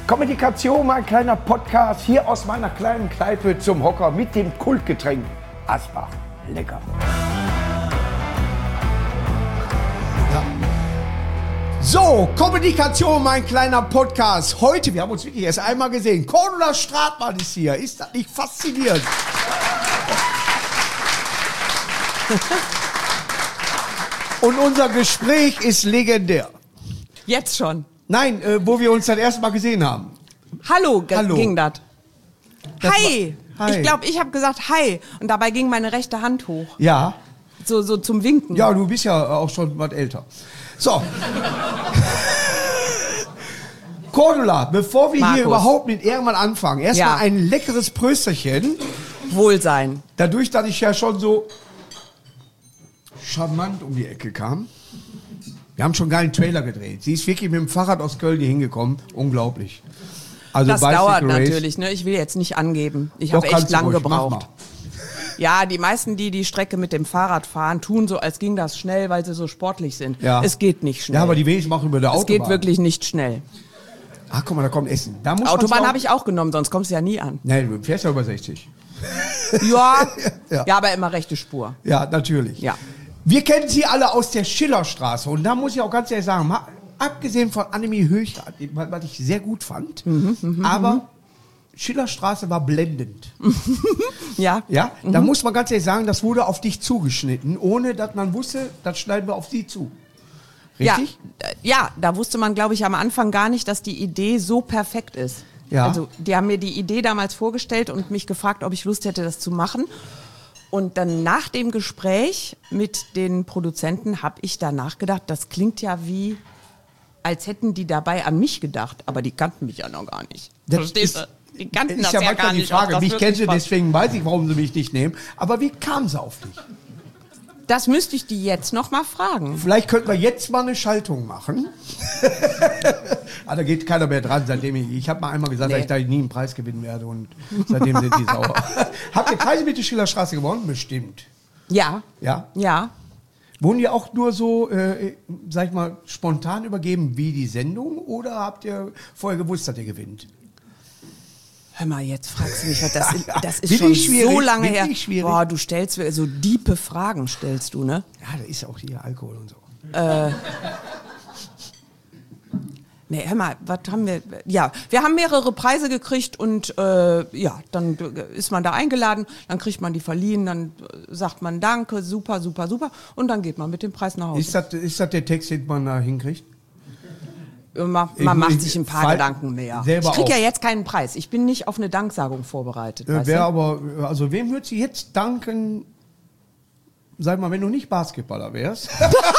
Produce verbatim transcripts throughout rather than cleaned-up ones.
Kommunikation, mein kleiner Podcast, hier aus meiner kleinen Kneipe zum Hocker mit dem Kultgetränk Asbach. Lecker. Ja. So, Kommunikation, mein kleiner Podcast. Heute, wir haben uns wirklich erst einmal gesehen. Cordula Stratmann ist hier. Ist das nicht faszinierend? Und unser Gespräch ist legendär. Jetzt schon. Nein, äh, wo wir uns das erste Mal gesehen haben. Hallo, g- Hallo. ging das. Das Hi. war- Hi. Ich glaube, ich habe gesagt Hi. Und dabei ging meine rechte Hand hoch. Ja. So, so zum Winken. Ja, du bist ja auch schon was älter. So. Cordula, bevor wir Markus. hier überhaupt mit irgendwann anfangen, erstmal Ja. ein leckeres Prösterchen. Wohlsein. Dadurch, dass ich ja schon so charmant um die Ecke kam. Wir haben schon einen geilen Trailer gedreht. Sie ist wirklich mit dem Fahrrad aus Köln hier hingekommen. Unglaublich. Also Das Bicycle dauert Race. natürlich, ne? Ich will jetzt nicht angeben. Ich Doch, habe echt kannst du lang ruhig. Mach gebraucht. mal. Ja, die meisten, die die Strecke mit dem Fahrrad fahren, tun so, als ging das schnell, weil sie so sportlich sind. Ja. Es geht nicht schnell. Ja, aber die wenigsten machen über der es Autobahn. geht wirklich nicht schnell. Ach, guck mal, da kommt Essen. Da muss Autobahn habe ich auch genommen, sonst kommst du ja nie an. Nein, du fährst ja über sechzig. Ja, Ja. ja, aber immer rechte Spur. Ja, natürlich. Ja. Wir kennen sie alle aus der Schillerstraße. Und da muss ich auch ganz ehrlich sagen, mal, abgesehen von Annemie Höcher, was ich sehr gut fand, Mhm, aber Schillerstraße war blendend. Ja. Ja, da muss man ganz ehrlich sagen, das wurde auf dich zugeschnitten, ohne dass man wusste, das schneiden wir auf sie zu. Richtig? Ja, äh, ja, da wusste man, glaube ich, am Anfang gar nicht, dass die Idee so perfekt ist. Ja. Also die haben mir die Idee damals vorgestellt und mich gefragt, ob ich Lust hätte, das zu machen. Und dann nach dem Gespräch mit den Produzenten habe ich danach gedacht, das klingt ja wie, als hätten die dabei an mich gedacht. Aber die kannten mich ja noch gar nicht. Das Verstehst ist- du? Die kannten Ist das ja ja, manchmal gar die nicht. ob Frage, das mich wirklich kennen sie, passt. deswegen weiß ich, warum sie mich nicht nehmen. Aber wie kam sie auf dich? Das müsste ich die jetzt noch mal fragen. Vielleicht könnten wir jetzt mal eine Schaltung machen. Aber da geht keiner mehr dran, seitdem ich, ich habe mal einmal gesagt, Nee. dass ich da nie einen Preis gewinnen werde und seitdem sind die sauer. Habt ihr Preise mit der Schillerstraße gewonnen? Bestimmt. Ja. Ja? Ja. Wurden die auch nur so, äh, sag ich mal, spontan übergeben wie die Sendung oder habt ihr vorher gewusst, dass ihr gewinnt? Hör mal, jetzt fragst du mich, was das, das ist Bin schon ich schwierig? so lange Bin her. ich schwierig? Boah, du stellst mir so diepe Fragen, stellst du, ne? Ja, da ist ja auch hier Alkohol und so. Nee, hör mal, was haben wir? Ja, wir haben mehrere Preise gekriegt und äh, ja, dann ist man da eingeladen, dann kriegt man die verliehen, dann sagt man Danke, super, super, super und dann geht man mit dem Preis nach Hause. Ist das, ist das der Text, den man da hinkriegt? Man, Ich- man macht ich- sich ein paar Fall- Gedanken mehr. selber Ich krieg ja auch. jetzt keinen Preis. Ich bin nicht auf eine Danksagung vorbereitet. Äh, weißt wer du? aber, also wem würdest du jetzt danken, sag mal, wenn du nicht Basketballer wärst?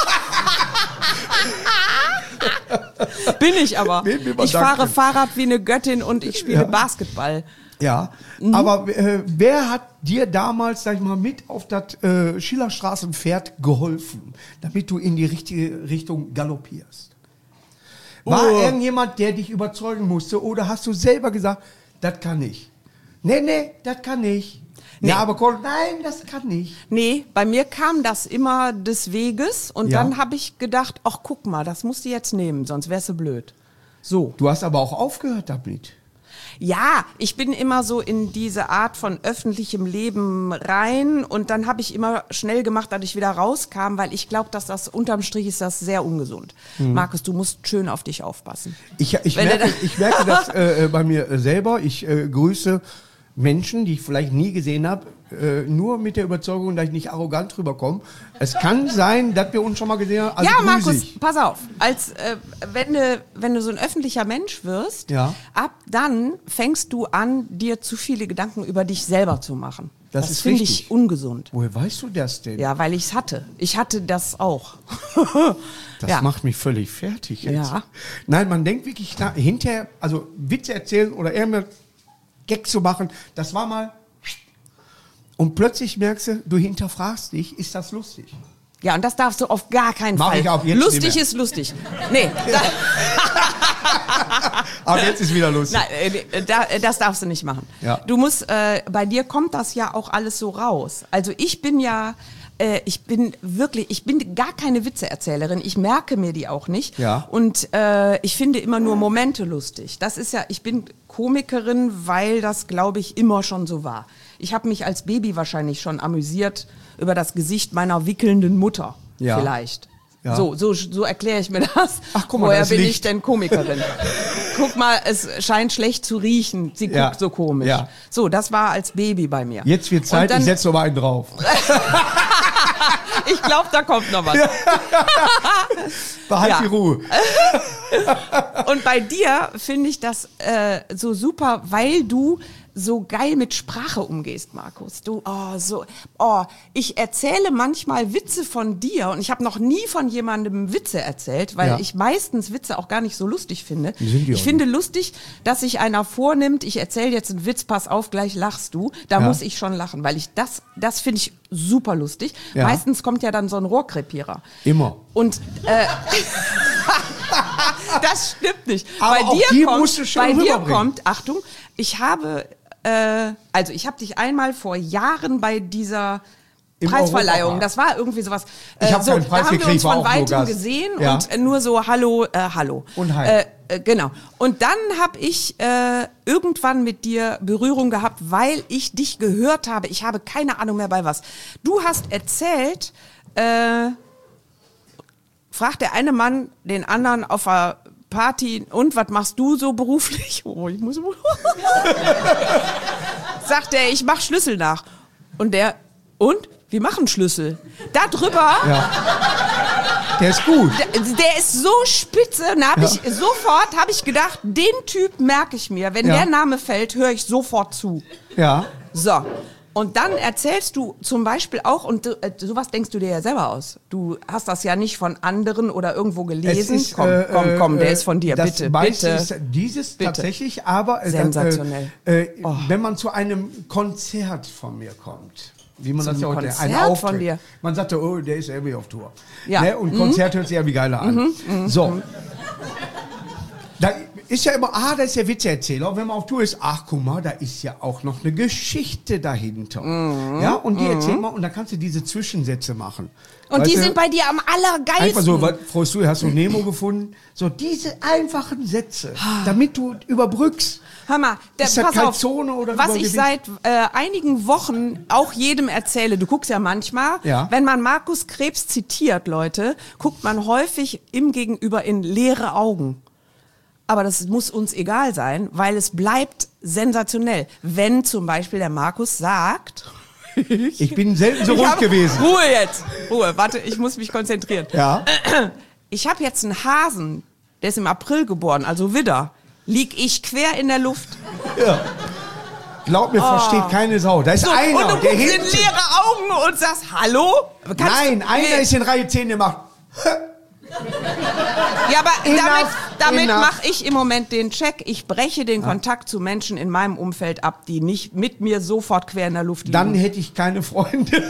Bin ich aber. Wem will man Ich fahre danken? Fahrrad wie eine Göttin und ich spiele Ja. Basketball. Ja, aber äh, wer hat dir damals, sag ich mal, mit auf das äh, Schillerstraßenpferd geholfen, damit du in die richtige Richtung galoppierst? War Oh. irgendjemand, der dich überzeugen musste oder hast du selber gesagt, das kann ich? Nee, nee, das kann ich. Nee. Ja, aber Col- nein, das kann nicht. Nee, bei mir kam das immer des Weges und Ja. dann habe ich gedacht, ach guck mal, das musst du jetzt nehmen, sonst wärst du blöd. So. Du hast aber auch aufgehört damit. Ja, ich bin immer so in diese Art von öffentlichem Leben rein und dann habe ich immer schnell gemacht, dass ich wieder rauskam, weil ich glaube, dass das unterm Strich ist das sehr ungesund. Markus, du musst schön auf dich aufpassen. Ich, ich, Wenn du merke, da- ich merke das äh, äh, bei mir äh, selber. Ich äh, grüße Menschen, die ich vielleicht nie gesehen habe, äh, nur mit der Überzeugung, dass ich nicht arrogant rüberkomme. Es kann sein, dass wir uns schon mal gesehen haben. Also ja, grüße Markus, ich. pass auf. Als äh, wenn du wenn du so ein öffentlicher Mensch wirst, Ja. ab dann fängst du an, dir zu viele Gedanken über dich selber zu machen. Das Das, ist finde richtig. ich ungesund. Woher weißt du das denn? Ja, weil ich es hatte. Ich hatte das auch. Das ja. macht mich völlig fertig jetzt. Ja. Nein, man denkt wirklich nach, hinterher, also Witze erzählen oder irgendeinen Gag zu machen, das war mal. Und plötzlich merkst du, du hinterfragst dich, ist das lustig? Ja, und das darfst du auf gar keinen Mach Fall. ich auch jetzt nicht lustig mehr. ist lustig. Nee, da, Aber jetzt ist wieder lustig. nein, äh, da, äh, das darfst du nicht machen. Ja. Du musst, äh, bei dir kommt das ja auch alles so raus. Also ich bin ja äh, ich bin wirklich, ich bin gar keine Witzeerzählerin. Ich merke mir die auch nicht. Ja. Und äh, ich finde immer nur Momente lustig. Das ist ja, ich bin Komikerin, weil das, glaube ich, immer schon so war. Ich habe mich als Baby wahrscheinlich schon amüsiert über das Gesicht meiner wickelnden Mutter. Ja. Vielleicht. Ja. So, so, so erkläre ich mir das. Ach, guck mal, Woher das bin Licht. ich denn Komikerin? Guck mal, es scheint schlecht zu riechen. Sie Ja. guckt so komisch. Ja. So, das war als Baby bei mir. Jetzt wird Zeit, Und dann- ich setze noch mal einen drauf. Ich glaube, da kommt noch was. Behalt Ja. die Ruhe. Und bei dir finde ich das äh, so super, weil du so geil mit Sprache umgehst, Markus. Du, oh, so, oh, ich erzähle manchmal Witze von dir und ich habe noch nie von jemandem Witze erzählt, weil Ja. ich meistens Witze auch gar nicht so lustig finde. Die sind die Ich auch finde lustig, dass sich einer vornimmt, ich erzähle jetzt einen Witz, pass auf, gleich lachst du. Da Ja. muss ich schon lachen, weil ich das, das finde ich super lustig. Ja. Meistens kommt ja dann so ein Rohrkrepierer. Immer. Und äh, das stimmt nicht. Aber bei auch dir die kommt, musst du schon bei dir rüberbringen. kommt, Achtung, ich habe, äh, also ich habe dich einmal vor Jahren bei dieser Im Preisverleihung, Europapark. das war irgendwie sowas. Ich hab keinen Preis da haben wir gekriegt, uns war von auch nur weitem Gast. gesehen Ja. und äh, nur so Hallo, äh, Hallo. Und hi. Äh, äh, genau. Und dann habe ich äh, irgendwann mit dir Berührung gehabt, weil ich dich gehört habe. Ich habe keine Ahnung mehr bei was. Du hast erzählt, äh, fragt der eine Mann den anderen auf einer Party, und was machst du so beruflich? Oh, ich muss sagt er, ich mach Schlüssel nach. Und der, und? Wir machen Schlüssel. Da drüber, Der ist gut. der, der ist so spitze. Und da hab ich sofort, habe ich gedacht, den Typ merke ich mir. Wenn Ja. der Name fällt, höre ich sofort zu. Ja. So. Und dann erzählst du zum Beispiel auch, und du, äh, sowas denkst du dir ja selber aus. Du hast das ja nicht von anderen oder irgendwo gelesen. Es ist, komm, äh, komm, komm, der äh, ist von dir, das bitte, meiste bitte. Ist dieses Bitte. tatsächlich, aber äh, Sensationell. Äh, äh, Oh. wenn man zu einem Konzert von mir kommt, wie man Zu das ja einem heute, ein Konzert Auftritt. von dir? Man sagte, oh, der ist irgendwie auf Tour. Ja. Ne? Und Konzert hört sich ja wie geiler an. So. Da ist ja immer, ah, da ist der Witzeerzähler. Und wenn man auf Tour ist, ach, guck mal, da ist ja auch noch eine Geschichte dahinter. Ja, und die erzählt mal, und dann kannst du diese Zwischensätze machen. Und Weißt die du? sind bei dir am allergeilsten. Einfach so, was, Frau Stuhl, hast du Nemo gefunden? So diese einfachen Sätze, damit du überbrückst. Hör mal, der, Ist das pass auf, Calzone oder was ich Übergewicht? seit äh, einigen Wochen auch jedem erzähle, du guckst ja manchmal, Ja. wenn man Markus Krebs zitiert, Leute, guckt man häufig im Gegenüber in leere Augen. Aber das muss uns egal sein, weil es bleibt sensationell. Wenn zum Beispiel der Markus sagt... Ich bin selten so Ich ruhig hab- gewesen. Ruhe jetzt, Ruhe, warte, ich muss mich konzentrieren. Ja. Ich habe jetzt einen Hasen, der ist im April geboren, also Widder. Lieg ich quer in der Luft. Glaub mir, versteht keine Sau. Da ist So, einer, und du der guckst in hinten... leere Augen und sagst, hallo? Kannst Nein, du- einer Nee. ist in Reihe zehn, der macht... Ja, aber Enough, damit, damit enough. mache ich im Moment den Check. Ich breche den Kontakt zu Menschen in meinem Umfeld ab, die nicht mit mir sofort quer in der Luft liegen. Dann hätte ich keine Freunde.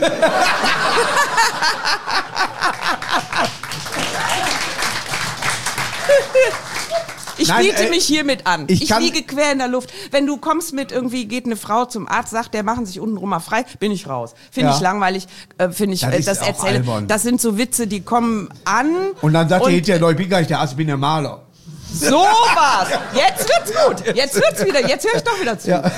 Ich Nein, biete äh, mich hiermit an. ich Ich, kann- liege quer in der Luft. Wenn du kommst mit irgendwie, geht eine Frau zum Arzt, sagt, der machen sich untenrum mal frei, bin ich raus. Finde Ja. ich langweilig, äh, finde ich, Das äh, ist das auch erzähle. albern. Das sind so Witze, die kommen an. Und dann sagt er und hinterher, Leute, ich bin gar nicht der Arzt, ich bin der Maler. so was. Jetzt wird's gut. Jetzt wird's wieder, jetzt höre ich doch wieder zu. Ja.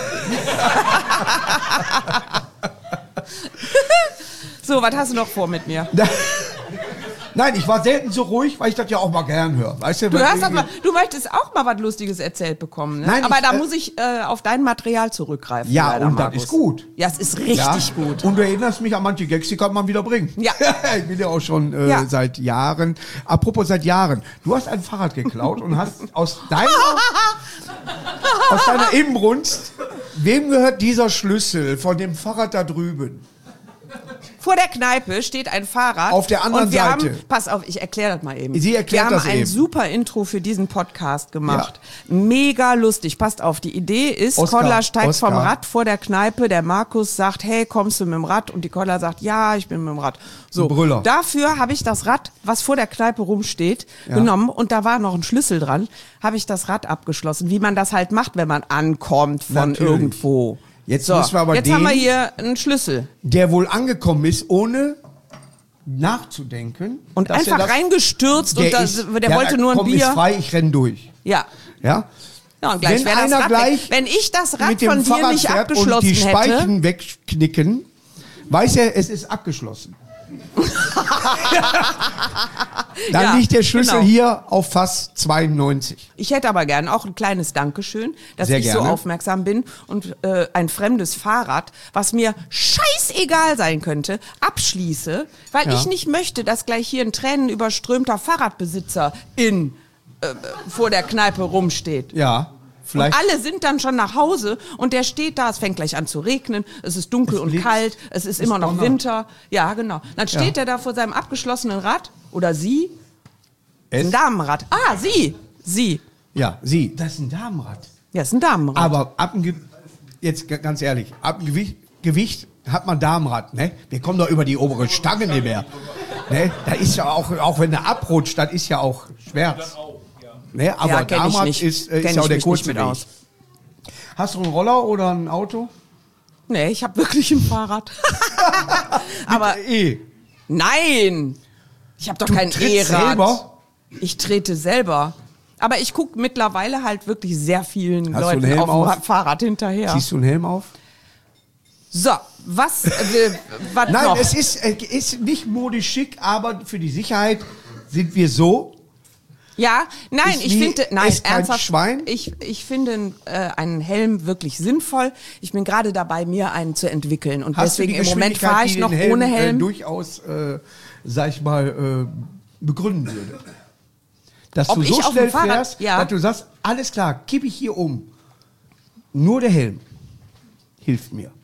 So, was hast du noch vor mit mir? Nein, ich war selten so ruhig, weil ich das ja auch mal gern höre. Weißt du, Du, weil hörst das irgendwie- mal, du möchtest auch mal was Lustiges erzählt bekommen, ne? Nein, Aber ich, da äh, muss ich äh, auf dein Material zurückgreifen. Ja, leider, und das Markus. ist gut. Ja, es ist richtig Ja. gut. Und du erinnerst mich an manche Gags, die kann man wieder bringen. Ja. Ich bin ja auch schon äh, Ja. seit Jahren. Apropos seit Jahren. Du hast ein Fahrrad geklaut und hast aus deiner, aus deiner Inbrunst, wem gehört dieser Schlüssel von dem Fahrrad da drüben? Vor der Kneipe steht ein Fahrrad. Auf der anderen und wir Seite. Haben, pass auf, ich erkläre das mal eben. Sie erklärt wir das haben ein eben. super Intro für diesen Podcast gemacht. Mega lustig. Passt auf, die Idee ist, Oskar, Koller steigt Oskar. vom Rad vor der Kneipe, der Markus sagt, hey, kommst du mit dem Rad? Und die Koller sagt, ja, ich bin mit dem Rad. So, Ein Brüller. dafür habe ich das Rad, was vor der Kneipe rumsteht, Ja. genommen und da war noch ein Schlüssel dran, habe ich das Rad abgeschlossen, wie man das halt macht, wenn man ankommt von Natürlich. irgendwo. Jetzt so, müssen wir aber jetzt den- haben wir hier einen Schlüssel. Der wohl angekommen ist, ohne nachzudenken. Und dass einfach er das, reingestürzt und das, ist, der ja, wollte nur ein komm, Bier. Ist frei, ich renn durch. Ja. Ja? Ja, und gleich Wenn wäre das einer Rad gleich weg. Wenn ich das Rad mit dem von dir Fahrrad nicht fährt und abgeschlossen die hätte. Speichen wegknicken, weiß er, es ist abgeschlossen. Dann Ja, liegt der Schlüssel genau. hier auf Fass zweiundneunzig. Ich hätte aber gern auch ein kleines Dankeschön, dass Sehr ich so gerne. aufmerksam bin und äh, ein fremdes Fahrrad, was mir scheißegal sein könnte, abschließe, weil Ja. ich nicht möchte, dass gleich hier ein tränenüberströmter Fahrradbesitzer in äh, vor der Kneipe rumsteht. Ja, vielleicht. Und alle sind dann schon nach Hause und der steht da, es fängt gleich an zu regnen, es ist dunkel Es und blitzt, kalt, es ist es immer noch donnert. Winter. Ja, genau. Dann steht Ja. er da vor seinem abgeschlossenen Rad oder sie, Es, ein Damenrad. Ah, sie, sie. ja, sie. Das ist ein Damenrad. Ja, ist ein Damenrad. Aber ab dem Ge jetzt g- ganz ehrlich, ab dem Gewicht, Gewicht hat man Damenrad, ne? Wir kommen doch über die obere Stange nicht mehr. Ne? Da ist ja auch, auch wenn der abrutscht, das ist ja auch Schmerz. Ne? Aber Ja, kenn ich Damenrad nicht. ist, äh, Kenn ist ja auch ich der mich kurze nicht mit Weg. aus. Hast du einen Roller oder ein Auto? Nee, ich habe wirklich ein Fahrrad. Aber E. nein, ich habe doch Du kein trittst E-Rad. selber? Ich trete selber. Aber ich gucke mittlerweile halt wirklich sehr vielen Hast du einen Leuten Helm auf dem auf? Fahrrad hinterher. Ziehst du einen Helm auf? So, was, äh, was Nein, noch? es ist, äh, ist nicht modisch schick, aber für die Sicherheit sind wir so. Ja, nein, Ist ich wie finde, nein, es kein ernsthaft, Schwein? ich, ich finde äh, einen Helm wirklich sinnvoll. Ich bin gerade dabei, mir einen zu entwickeln und Hast du deswegen die im Moment Geschwindigkeit, fahre ich die noch den Helm, ohne Helm. Äh, durchaus, äh, sag ich mal, äh, begründen würde. Dass Ob du so ich auf dem schnell Fahrrad- fährst, ja. dass du sagst, alles klar, kippe ich hier um. Nur der Helm hilft mir.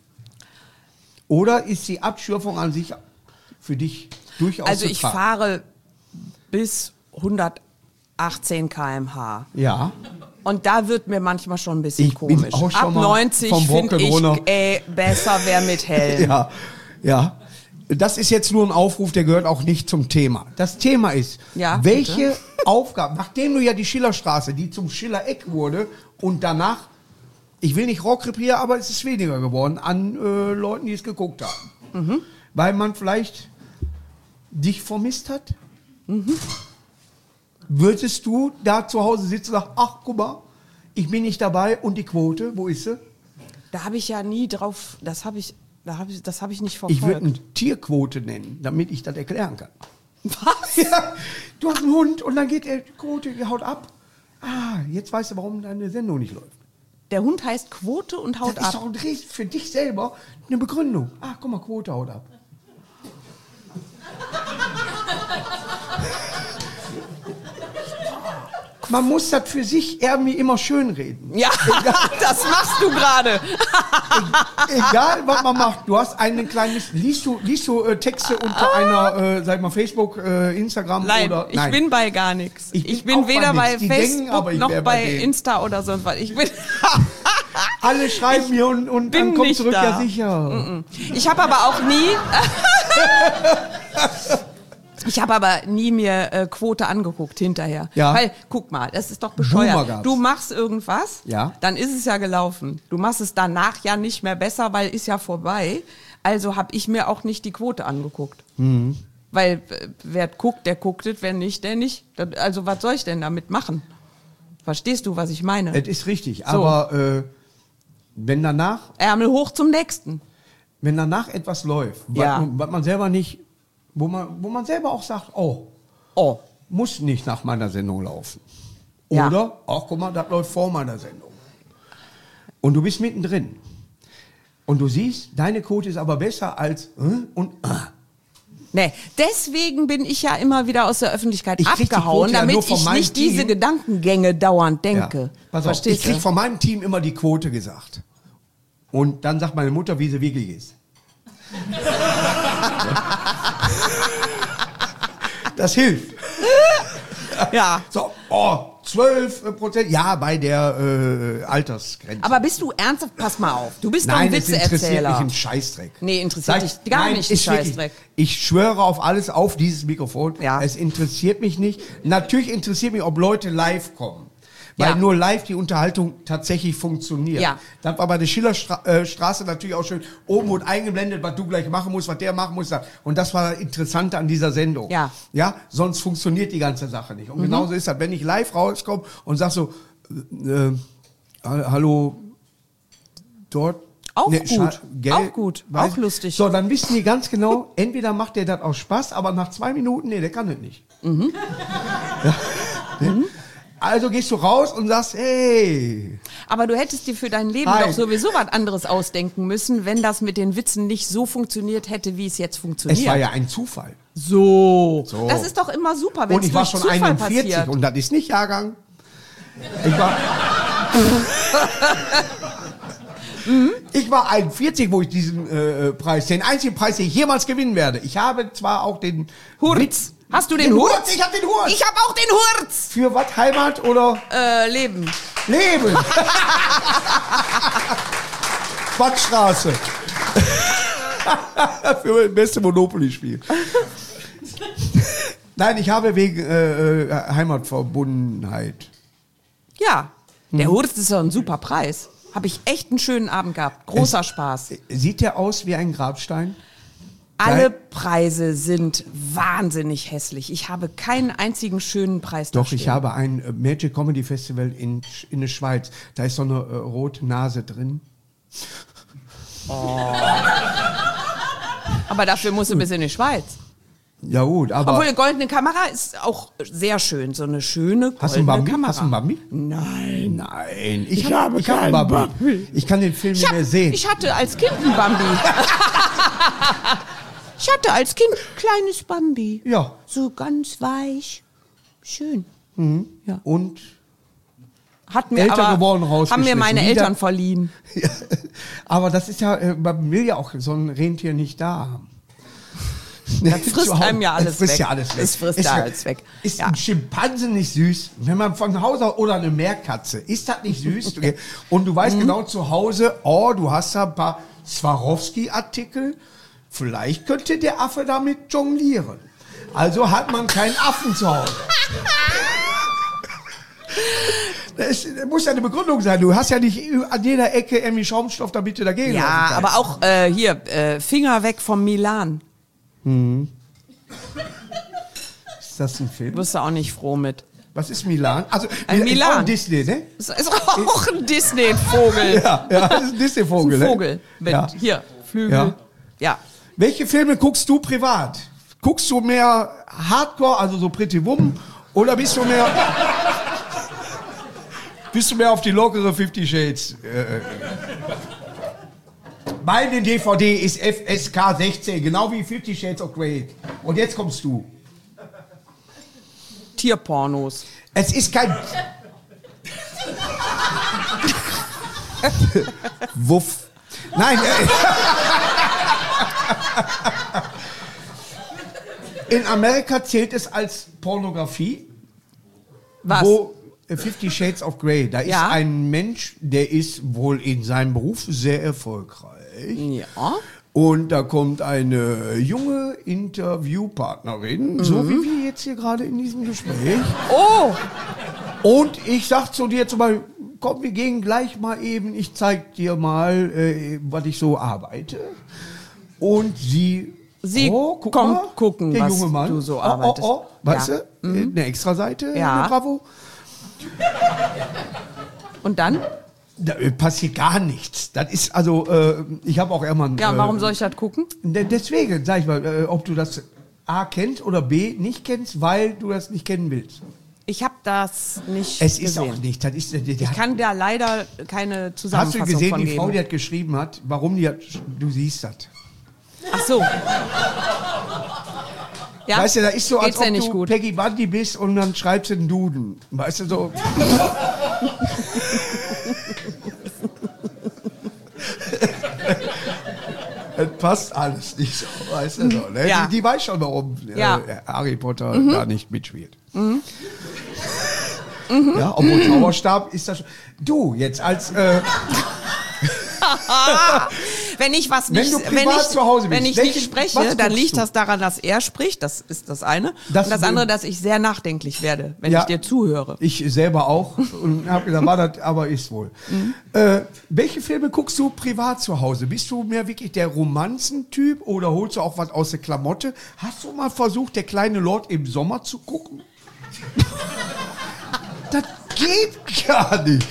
Oder ist die Abschürfung an sich für dich durchaus Also zu ich tragen? fahre bis hundertachtzehn Kilometer pro Stunde. Ja. Und da wird mir manchmal schon ein bisschen Ich bin komisch. auch schon Ab mal neunzig vom finde Brocken ich, runter. ey, besser wäre mit Helm. Ja, ja. Das ist jetzt nur ein Aufruf, der gehört auch nicht zum Thema. Das Thema ist, Ja, welche Aufgaben, nachdem du ja die Schillerstraße, die zum Schillereck wurde und danach, ich will nicht Rockrepier, aber es ist weniger geworden an äh, Leuten, die es geguckt haben. Mhm. Weil man vielleicht dich vermisst hat. Mhm. Würdest du da zu Hause sitzen und sagen, ach, guck mal, ich bin nicht dabei und die Quote, wo ist sie? Da habe ich ja nie drauf, das habe ich, da habe ich, das habe ich nicht Ich verfolgt. würde eine Tierquote nennen, damit ich das erklären kann. Was? Ja, du hast einen Hund und dann geht der Quote, die haut ab. Ah, jetzt weißt du, warum deine Sendung nicht läuft. Der Hund heißt Quote und haut Das ist ab. doch ein Dreh- für dich selber eine Begründung. Ah, guck mal, Quote haut ab. Man muss das für sich irgendwie immer schön reden. Ja, das machst du gerade. Egal, was man macht. Du hast einen kleinen... Liest du, liest du äh, Texte unter einer, äh, sag ich mal, Facebook, äh, Instagram Nein, oder... ich bin bei gar nichts. Ich Ich bin bin, auch bei weder bei, nichts. Die denken Facebook aber, ich noch wär bei, bei denen. Insta oder sonst was. Ich bin, Alle schreiben mir und, und bin dann kommt nicht zurück, da. ja sicher. ich habe aber auch nie... Ich habe aber nie mir äh, Quote angeguckt hinterher. Ja. Weil, guck mal, das ist doch Boomer bescheuert. gab's. Du machst irgendwas, Ja. dann ist es ja gelaufen. Du machst es danach ja nicht mehr besser, weil ist ja vorbei. Also habe ich mir auch nicht die Quote angeguckt. Mhm. Weil äh, wer guckt, der guckt es, wer nicht, der nicht. Das, also was soll ich denn damit machen? Verstehst du, was ich meine? Es ist richtig, aber äh, wenn danach, Ärmel hoch zum nächsten. wenn danach etwas läuft, was, Ja. man, was man selber nicht, wo man, wo man selber auch sagt, oh, Oh. muss nicht nach meiner Sendung laufen. Ja. Oder, ach guck mal, das läuft vor meiner Sendung. Und du bist mittendrin. Und du siehst, deine Quote ist aber besser als äh, und äh. Nee, deswegen bin ich ja immer wieder aus der Öffentlichkeit Ich krieg die abgehauen, Quote ja damit nur von ich meinem nicht diese Team. Gedankengänge dauernd denke. Ja. Pass auf, Verstehst ich krieg du? von meinem Team immer die Quote gesagt. Und dann sagt meine Mutter, wie sie wirklich ist. Das hilft. Ja. So, oh, zwölf Prozent, ja, bei der äh, Altersgrenze. Aber bist du ernsthaft? Pass mal auf. Du bist Nein, doch ein es interessiert mich Witzeerzähler. ein Scheißdreck. Nee, interessiert Sag- dich gar nein, nicht ein ist wirklich- Scheißdreck. Ich schwöre auf alles, auf dieses Mikrofon. Ja. Es interessiert mich nicht. Natürlich interessiert mich, ob Leute live kommen. weil Ja. nur live die Unterhaltung tatsächlich funktioniert. Ja. Das war bei der Schillerstraße natürlich auch schön. Oben wurde eingeblendet, was du gleich machen musst, was der machen muss. Und das war das Interessante an dieser Sendung. Ja. Ja, sonst funktioniert die ganze Sache nicht. Und mhm. genauso ist das, wenn ich live rauskomme und sag so, äh, hallo, dort. Auch Ne, gut, Scha- gell? auch gut, Weiß- auch lustig. So, dann wissen die ganz genau, entweder macht der das aus Spaß, aber nach zwei Minuten, nee, der kann das nicht. Mhm. Ja. Mhm. Also gehst du raus und sagst, hey. Aber du hättest dir für dein Leben Hi. doch sowieso was anderes ausdenken müssen, wenn das mit den Witzen nicht so funktioniert hätte, wie es jetzt funktioniert. Es war ja ein Zufall. so. So. Das ist doch immer super, wenn Und es ich war durch schon Zufall einundvierzig passiert. und das ist nicht Jahrgang. Ich war, ich war einundvierzig, wo ich diesen äh, Preis, den einzigen Preis, den ich jemals gewinnen werde. Ich habe zwar auch den Hurz. Hast du den, Den Hurz? Hurz, ich hab den Hurz. Ich hab auch den Hurz. Für was? Heimat oder Äh, Leben. Leben? Quatschstraße. Für das beste Monopoly-Spiel. Nein, ich habe wegen äh, äh, Heimatverbundenheit. Ja, der Mhm. Hurz ist ja ein super Preis. Habe ich echt einen schönen Abend gehabt. Großer Es- Spaß. Sieht der aus wie ein Grabstein? Alle Nein. Preise sind wahnsinnig hässlich. Ich habe keinen einzigen schönen Preis da Doch, ich stehen. habe ein äh, Magic Comedy Festival in, Sch- in der Schweiz. Da ist so eine äh, rote Nase drin. Aber dafür musst du bis in die Schweiz. Ja gut, aber... Obwohl, eine goldene Kamera ist auch sehr schön. So eine schöne Hast du goldene einen Bambi? Kamera. Hast du einen Bambi? Nein. Nein, ich, Ich habe ich hab keinen einen Bambi. Bambi. Ich kann den Film Ich, nicht hab, mehr sehen. ich hatte als Kind einen Bambi. Ich hatte als Kind ein kleines Bambi. Ja. So ganz weich. Schön. Ja. Und Hat mir Älter aber, geworden, haben mir rausgeschmissen. meine Wieder- Eltern verliehen. ja, aber das ist ja, äh, man will ja auch so ein Rentier nicht da haben. Das frisst Zu Hause- einem ja alles das frisst weg. ja alles weg. Das frisst ist ja ja- alles weg. Ist Ja. ein Schimpanse nicht süß? Wenn man von Hause aus, oder eine Meerkatze, ist das nicht süß? Du geh- Und du Mhm. weißt genau zu Hause, oh, du hast da ein paar Swarovski-Artikel. Vielleicht könnte der Affe damit jonglieren. Also hat man keinen Affen zu Hause. Das ist- das muss ja eine Begründung sein. Du hast ja nicht an jeder Ecke irgendwie Schaumstoff, damit du dagegen laufen Ja, kannst. aber auch äh, hier, äh, Finger weg vom Milan. Ist das ein Film? Wirst du auch nicht froh mit. Was ist Milan? Also, Ein ist Milan. auch ein Disney, ne? Das ist auch ein Disney-Vogel. Ja, ja, das ist ein Disney-Vogel. Ein ne? Vogel. Mit Ja. hier, Flügel. Ja. Ja. Welche Filme guckst du privat? Guckst du mehr Hardcore, also so Pretty Woman, oder bist du mehr bist du mehr auf die lockere Fifty Shades? Äh, meine D V D ist F S K sechzehn, genau wie Fifty Shades of Grey. Und jetzt kommst du. Tierpornos. Es ist kein Wuff. Nein. Äh, in Amerika zählt es als Pornografie. Was? Wo äh, Fifty Shades of Grey, da ist Ja. ein Mensch, der ist wohl in seinem Beruf sehr erfolgreich. Ja. Und da kommt eine junge Interviewpartnerin, so wie wir jetzt hier gerade in diesem Gespräch. Oh, Und ich sag zu dir zum Beispiel, komm, wir gehen gleich mal eben, ich zeig dir mal, äh, was ich so arbeite. Und sie, Sie guck kommt mal, gucken, der was junge Mann. du so Oh, arbeitest. Oh, oh, weißt Ja. du, äh, eine Extraseite, Ja. eine Bravo. und dann? Da äh, passiert gar nichts. Das ist also, äh, ich habe auch immer. Ja, und warum äh, soll ich das gucken? de- Deswegen, sag ich mal, äh, ob du das A kennst oder B nicht kennst, weil du das nicht kennen willst. Ich habe das nicht Es ist gesehen. auch nicht. Das ist, der, der, Ich kann da leider keine hast du Zusammenfassung gesehen, von die Frau, geben. die hat geschrieben hat, warum die hat, du siehst das. Ach so. Ja? Weißt du, da ist so, als Geht's ob dir nicht du gut? Peggy Bundy bist und dann schreibst du einen Duden. Weißt du, so. Das passt alles nicht so, weißt du so. Ne? Ja. Die, die weiß schon, warum Ja. äh, Harry Potter da nicht mitspielt. Ja, obwohl Zauberstab ist das schon. Du, jetzt als... Äh, wenn ich was Wenn nicht, du privat wenn ich, zu Hause bist, wenn ich welchen- nicht spreche, was dann guckst liegt du? das daran, dass er spricht. Das ist das eine. Das und das will- andere, dass ich sehr nachdenklich werde, wenn Ja. ich dir zuhöre. Ich selber auch und habe gesagt, war das, aber ist wohl. Mhm. Äh, welche Filme guckst du privat zu Hause? Bist du mehr wirklich der Romanzentyp oder holst du auch was aus der Klamotte? Hast du mal versucht, der kleine Lord im Sommer zu gucken? Das geht gar nicht.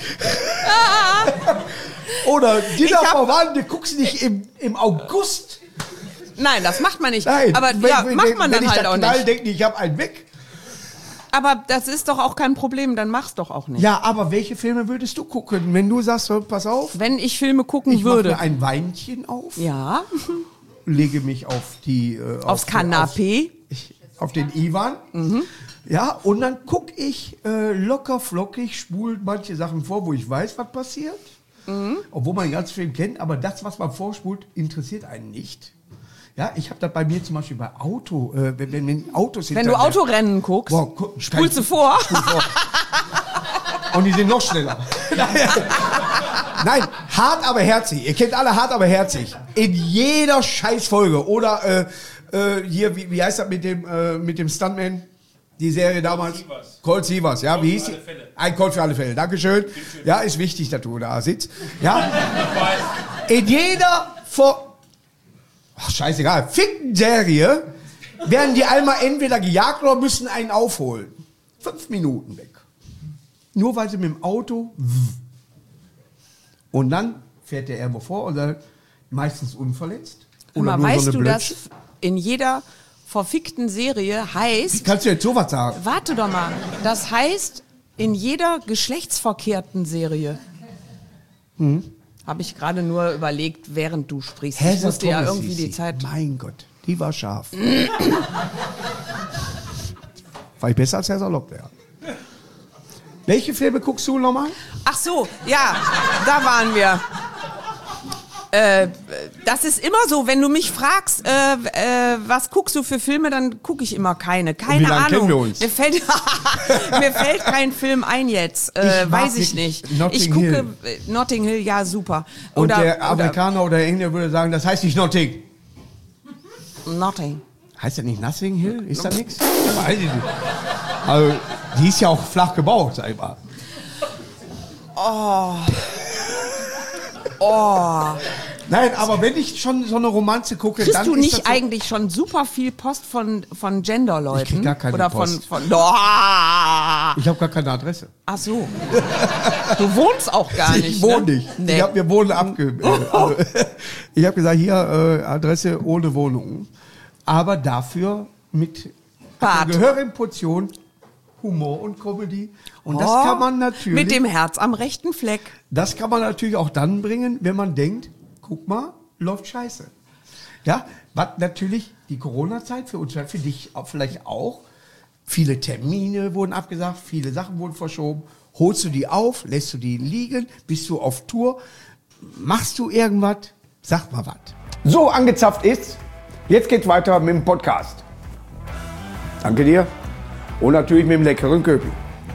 Oder Dinner Ich hab- for One, du guckst nicht im, im August. Nein, das macht man nicht. Nein, aber wenn, ja, wenn, macht wenn, man wenn dann ich halt da auch knall, nicht. denke ich, ich habe einen weg. Aber das ist doch auch kein Problem, dann mach's doch auch nicht. Ja, aber welche Filme würdest du gucken, wenn du sagst, so, pass auf, Wenn ich Filme gucken ich mache würde. mir ein Weinchen auf, Ja, lege mich auf die äh, aufs auf, Kanapee. Auf, auf den Ivan. Ja, und dann gucke ich äh, locker flockig, spult manche Sachen vor, wo ich weiß, was passiert. Obwohl man den ganzen Film kennt, aber das, was man vorspult, interessiert einen nicht. Ja, ich habe das bei mir zum Beispiel bei Auto, äh, wenn, wenn, wenn Autos Wenn du hinter- Autorennen guckst, Boah, gu- spulst du vor. Spul vor. Und die sind noch schneller. Nein, hart aber herzig. Ihr kennt alle hart aber herzig. In jeder Scheißfolge. Oder äh, äh, hier, wie, wie heißt das mit dem, äh, mit dem Stuntman? Die Serie damals? Sievers. Colt Sievers, ja, wie hieß für die? alle Fälle. Ein Colt für alle Fälle, Dankeschön. Ja, ist wichtig, dass du da sitzt. Ja. In jeder vor Ach, scheißegal, ficken Serie werden die einmal entweder gejagt oder müssen einen aufholen. Fünf Minuten weg. Nur weil sie mit dem Auto. Und dann fährt der irgendwo vor und dann meistens unverletzt. Immer nur weißt so eine du, dass Blödsinn. in jeder verfickten Serie Wie heißt, kannst du jetzt sowas sagen? warte doch mal, das heißt in jeder geschlechtsverkehrten Serie. Habe ich gerade nur überlegt, während du sprichst. Ich musste ja Thomas irgendwie hieß die sie. Zeit. Mein Gott, die war scharf. War ich besser als Herr Salopp, ja. Welche Filme guckst du nochmal? Ach so, ja, da waren wir. Äh, das ist immer so, wenn du mich fragst, äh, äh, was guckst du für Filme, dann gucke ich immer keine. Keine wie lange Ahnung. kennen wir uns? Mir fällt, mir fällt kein Film ein jetzt. Äh, Ich mag weiß ich wirklich nicht. Notting ich gucke Hill. äh, Notting Hill, ja super. Und Oder, der Amerikaner oder, der Engländer würde sagen, das heißt nicht Notting. oder Notting. Heißt das nicht Nothing Hill? Ist da nichts? Weiß ich nicht. Also, die ist ja auch flach gebaut, sag ich mal. Oh. Nein, aber wenn ich schon so eine Romanze gucke, Kriegst dann du ist nicht das so, eigentlich schon super viel Post von, von Gender-Leuten? Ich krieg gar keine Oder Post. von. von oh. Ich habe gar keine Adresse. Ach so. Du wohnst auch gar nicht. Ich wohne ne? nicht. Nee. Ich hab, wir wohnen abge... Äh, also, ich habe gesagt, hier äh, Adresse ohne Wohnung. Aber dafür mit Bad. einer gehörigen Portion Humor und Comedy. Und das Oh, kann man natürlich... Mit dem Herz am rechten Fleck. Das kann man natürlich auch dann bringen, wenn man denkt, guck mal, läuft scheiße. Ja, was natürlich die Corona-Zeit für uns, für dich auch vielleicht auch, viele Termine wurden abgesagt, viele Sachen wurden verschoben. Holst du die auf, lässt du die liegen, bist du auf Tour, machst du irgendwas, sag mal was. So angezapft ist, jetzt geht's weiter mit dem Podcast. Danke dir. Und natürlich mit dem leckeren Köpi.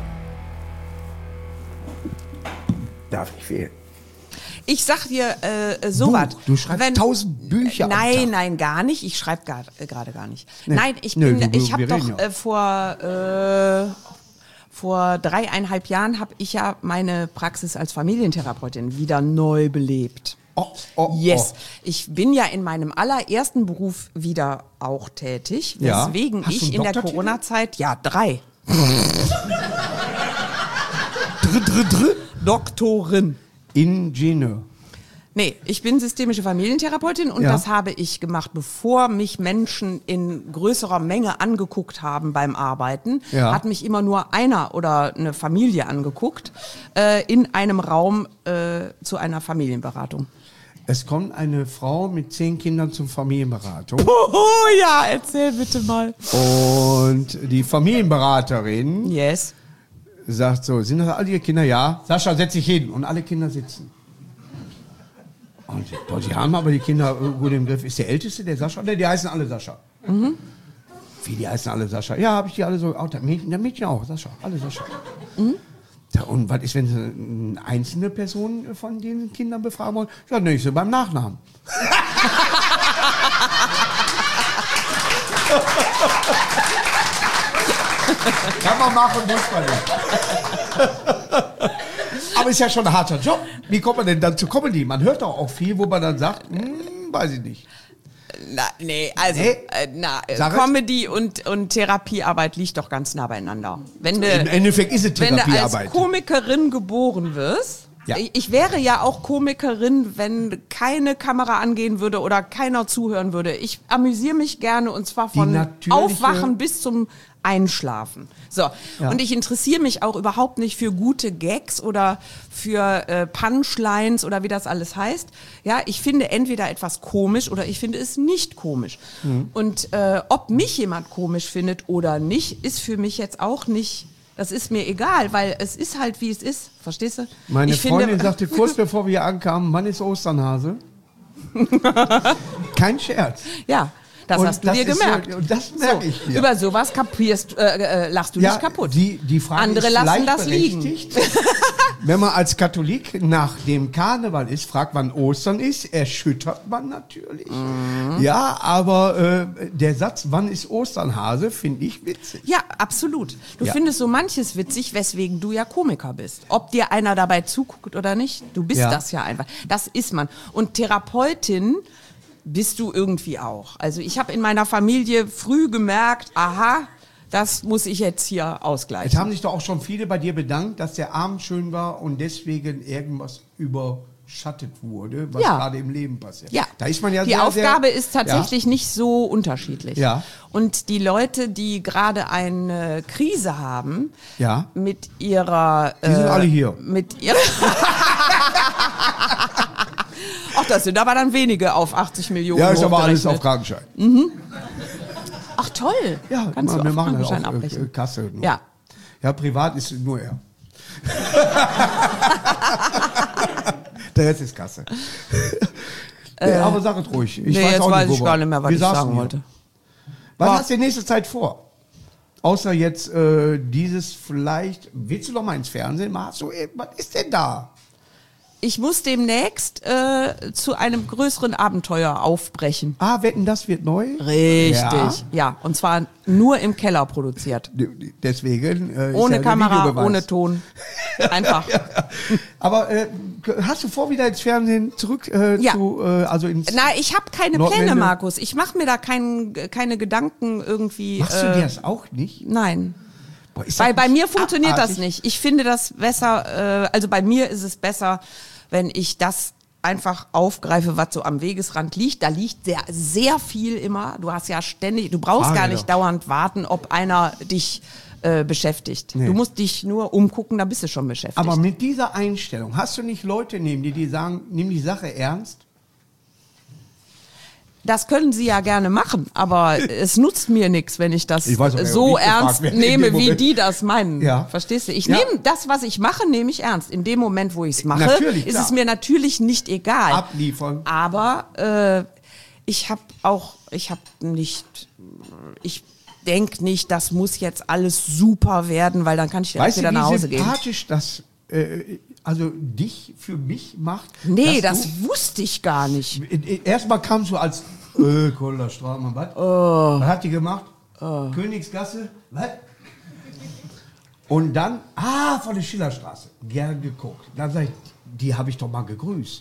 Darf nicht fehlen. Ich sag dir äh, sowas. Buch. Du schreibst tausend Bücher am Nein, Tag. nein, gar nicht. Ich schreibe gerade äh, gerade gar nicht. Nee. Nein, ich Nö, bin, wir- ich habe wir reden doch ja. äh, vor äh, vor dreieinhalb Jahren habe ich ja meine Praxis als Familientherapeutin wieder neu belebt. Oh, oh, Yes. oh. Ich bin ja in meinem allerersten Beruf wieder auch tätig, Ja. weswegen Hast du ich einen in der Doktortitel? Corona-Zeit, ja, drei. Dr, dr, dr. Doktorin. Ingenieur. Nee, ich bin systemische Familientherapeutin und Ja. das habe ich gemacht, bevor mich Menschen in größerer Menge angeguckt haben beim Arbeiten. Ja. Hat mich immer nur einer oder eine Familie angeguckt, äh, in einem Raum äh, zu einer Familienberatung. Es kommt eine Frau mit zehn Kindern zur Familienberatung. Oh ja, erzähl bitte mal. Und die Familienberaterin Yes. sagt so, sind das alle Ihre Kinder? Ja. Sascha, setz dich hin. Und alle Kinder sitzen. Und die, boah, die haben aber die Kinder gut im Griff. Ist der Älteste, der Sascha? Ne, die heißen alle Sascha. Mhm. Wie, die heißen alle Sascha? Ja, habe ich die alle so. Auch der Mädchen, der Mädchen auch, Sascha. Alle Sascha. Mhm. Ja, und was ist, wenn Sie eine einzelne Person von den Kindern befragen wollen? Ja, nächste beim Nachnamen. Kann man machen, muss man nicht. Aber ist ja schon ein harter Job. Wie kommt man denn dann zu Comedy? Man hört doch auch viel, wo man dann sagt, hm, weiß ich nicht. Na, nee, also Nee? Äh, na, äh, Sag es. Comedy und, und Therapiearbeit liegt doch ganz nah beieinander. Wenn du, Im Endeffekt ist es wenn du als Therapiearbeit. Komikerin geboren wirst, Ja. ich, ich wäre ja auch Komikerin, wenn keine Kamera angehen würde oder keiner zuhören würde. Ich amüsiere mich gerne und zwar von natürliche- Aufwachen bis zum Einschlafen. So, Ja. und ich interessiere mich auch überhaupt nicht für gute Gags oder für äh, Punchlines oder wie das alles heißt. Ja, ich finde entweder etwas komisch oder ich finde es nicht komisch. Mhm. Und äh, ob mich jemand komisch findet oder nicht, ist für mich jetzt auch nicht, das ist mir egal, weil es ist halt, wie es ist. Verstehst du? Meine ich Freundin finde, sagte kurz bevor wir hier ankamen, Mann ist Osternhase. Kein Scherz. ja. Das Und hast du das dir ist gemerkt. so- und das merke ich dir. Über sowas kapierst, äh, äh, lachst du dich kaputt. Die, die Frage Andere ist lassen das liegen. gleichberechtigt. Wenn man als Katholik nach dem Karneval ist, fragt, wann Ostern ist, erschüttert man natürlich. Mhm. Ja, aber äh, der Satz, wann ist Osternhase, finde ich witzig. Ja, absolut. Du Ja. findest so manches witzig, weswegen du ja Komiker bist. Ob dir einer dabei zuguckt oder nicht, du bist Ja. das ja einfach. Das ist man. Und Therapeutin bist du irgendwie auch. Also ich habe in meiner Familie früh gemerkt, aha, das muss ich jetzt hier Es ausgleichen. haben sich doch auch schon viele bei dir bedankt, dass der Abend schön war und deswegen irgendwas überschattet wurde, was Ja. gerade im Leben passiert. Ja, Da ist man ja die sehr, Aufgabe sehr, ist tatsächlich nicht so unterschiedlich. Ja. Und die Leute, die gerade eine Krise haben, Ja. mit ihrer... Die sind alle hier. Mit ihrer... Ach, das sind aber dann wenige auf achtzig Millionen. Ja, ist aber alles auf hochgerechnet. Krankenschein. Ach toll. Ja, Kannst wir du auf machen das Krankenschein auf äh, abbrechen. Kasse. nur. Ja. Ja, privat ist nur er. Der Rest ist Kasse. nee, aber sag es ruhig. Ich nee, weiß jetzt auch weiß nicht, ich wo gar wir- nicht mehr, was wir ich saßen sagen hier. wollte. Was War- hast du in nächster Zeit vor? Außer jetzt äh, dieses vielleicht, willst du noch mal ins Fernsehen? Mal so, ey, was ist denn da? Ich muss demnächst äh, zu einem größeren Abenteuer aufbrechen. Ah, Wetten, das wird neu? Richtig. Ja. Ja, und zwar nur im Keller produziert. Deswegen. Äh, ist Ohne ja der Kamera, Videobeweis. ohne Ton. Einfach. Aber äh, hast du vor, wieder ins Fernsehen zurück äh, Ja. zu, äh, also ins. Na, ich habe keine Nordwende. Pläne, Markus. Ich mache mir da kein, keine Gedanken irgendwie. Machst du äh, dir das auch nicht? Nein. Boah, ist Bei, das bei nicht mir funktioniert das abartig? nicht. Ich finde das besser, äh, also bei mir ist es besser, wenn ich das einfach aufgreife, was so am Wegesrand liegt. Da liegt sehr, sehr viel immer. Du hast ja ständig, du brauchst Frage gar nicht doch. dauernd warten, ob einer dich äh, beschäftigt. Nee. Du musst dich nur umgucken, dann bist du schon beschäftigt. Aber mit dieser Einstellung, hast du nicht Leute neben dir, die sagen, nimm die Sache ernst? Das können sie ja gerne machen, aber es nutzt mir nichts, wenn ich das Ich weiß auch gar nicht, so ob ich gefragt ernst werde in nehme, dem wie Moment. die das meinen. Ja. Verstehst du? Ich Ja. nehme das, was ich mache, nehme ich ernst. In dem Moment, wo ich es mache, Natürlich, ist klar. es mir natürlich nicht egal. Abliefern. Aber äh, ich habe auch, ich habe nicht, ich denke nicht, das muss jetzt alles super werden, weil dann kann ich direkt Weißt wieder du, nach wie Hause gehen. sympathisch das äh, also dich für mich macht? Nee, dass das wusste ich gar nicht. du, erstmal kamst du als äh, Koller Straßmann, was? Oh. Was hat die gemacht? Königsgasse, was? Und dann, ah, von der Schillerstraße, gern geguckt. Dann sag ich, die habe ich doch mal gegrüßt.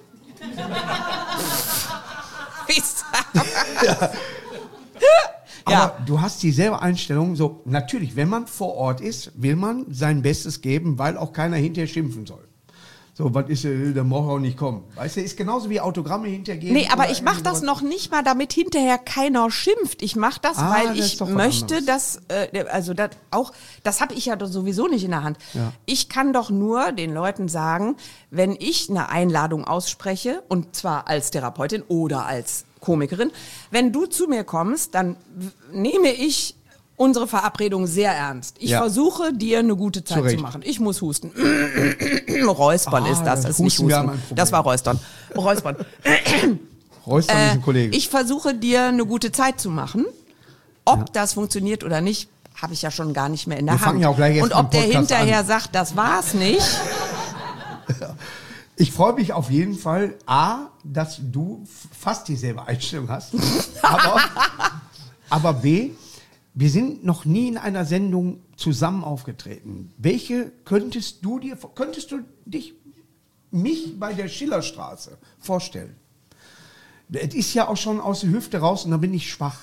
Aber Ja. du hast dieselbe Einstellung, so natürlich, wenn man vor Ort ist, will man sein Bestes geben, weil auch keiner hinterher schimpfen soll. So, was ist, äh, der braucht auch nicht kommen. Weißt du, ist genauso wie Autogramme hintergeben. Nee, aber oder ich mache das irgendwie noch nicht mal, damit hinterher keiner schimpft. Ich mache das, Ah, weil das ich ist doch was möchte, anderes. dass, äh, also das auch, das habe ich ja doch sowieso nicht in der Hand. Ja. Ich kann doch nur den Leuten sagen, wenn ich eine Einladung ausspreche, und zwar als Therapeutin oder als Komikerin, wenn du zu mir kommst, dann w- nehme ich unsere Verabredung sehr ernst. Ich Ja. versuche, dir eine gute Zeit Zu Recht. zu machen. Ich muss husten. Räuspern Ah, ist das, das das ist nicht Husten, wir haben Husten. ein Problem. Das war Räuspern. Räuspern. Räuspern ist ein Kollege. Ich versuche dir eine gute Zeit zu machen. Ob das funktioniert oder nicht, habe ich ja schon gar nicht mehr in der Wir Hand. fangen ja auch gleich jetzt und ob mit der dem Podcast hinterher an. sagt, das war's nicht. Ich freue mich auf jeden Fall, A, dass du f- fast dieselbe Einstellung hast, aber, aber B, wir sind noch nie in einer Sendung zusammen aufgetreten. Welche könntest du dir, könntest du dich, mich bei der Schillerstraße vorstellen? Es ist ja auch schon aus der Hüfte raus und da bin ich schwach.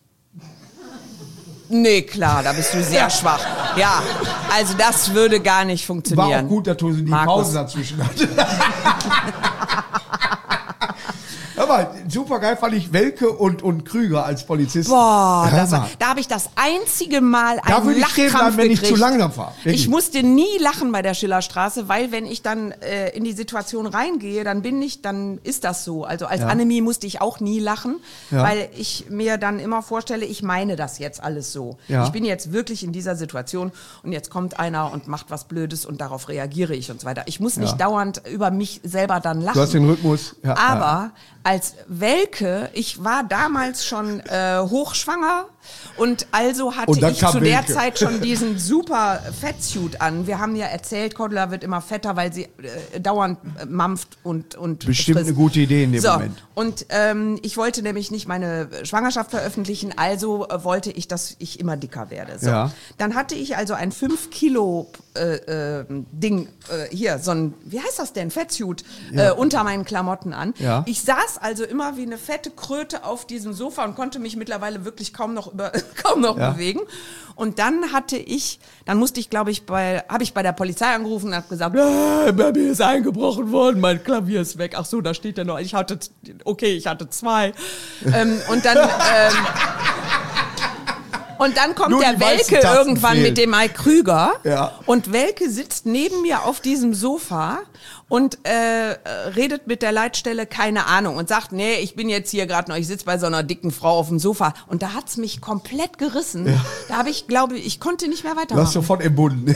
Nee, klar, da bist du sehr schwach. Ja, also das würde gar nicht funktionieren. War auch gut, dass du die Markus. Pause dazwischen hatte. Aber super geil fand ich Welke und, und Krüger als Polizisten. Boah, Hör das war, mal. da habe ich das einzige Mal Da einen würde ich stehen Lachkrampf bleiben, wenn ich gekriegt. zu langsam fahre. Wirklich. Ich musste nie lachen bei der Schillerstraße, weil wenn ich dann äh, in die Situation reingehe, dann bin ich, dann ist das so. Also als Ja. Annemie musste ich auch nie lachen, Ja. weil ich mir dann immer vorstelle, ich meine das jetzt alles so. Ja. Ich bin jetzt wirklich in dieser Situation und jetzt kommt einer und macht was Blödes und darauf reagiere ich und so weiter. Ich muss nicht Ja. dauernd über mich selber dann lachen. Du hast den Rhythmus. Ja, Aber ja. als Welke, ich war damals schon äh, hochschwanger und also hatte Und dann ich kam zu der Welke. Zeit schon diesen super Fettsuit an. Wir haben ja erzählt, Cordula wird immer fetter, weil sie äh, dauernd äh, mampft und und Bestimmt frisst. eine gute Idee in dem so, Moment. Und ähm, ich wollte nämlich nicht meine Schwangerschaft veröffentlichen, also äh, wollte ich, dass ich immer dicker werde. So. Ja. Dann hatte ich also ein fünf Kilo äh, äh, Ding, äh, hier, so ein, wie heißt das denn, Fettsuit, äh, unter meinen Klamotten an. Ja. Ich saß also immer wie eine fette Kröte auf diesem Sofa und konnte mich mittlerweile wirklich kaum noch über, kaum noch Ja. bewegen. Und dann hatte ich, dann musste ich, glaube ich, bei, habe ich bei der Polizei angerufen und habe gesagt, äh, bei mir ist eingebrochen worden, mein Klavier ist weg. Ach so, da steht ja noch. Ich hatte, okay, ich hatte zwei. ähm, und dann, ähm, und dann kommt Nur der die weißen Welke Tasten irgendwann fehlen. mit dem Mike Krüger. Ja. Und Welke sitzt neben mir auf diesem Sofa und äh, äh, redet mit der Leitstelle, keine Ahnung, und sagt, nee, ich bin jetzt hier gerade noch, ich sitze bei so einer dicken Frau auf dem Sofa. Und da hat's mich komplett gerissen. Ja. Da habe ich, glaube ich, ich konnte nicht mehr Du hast weitermachen. sofort entbunden.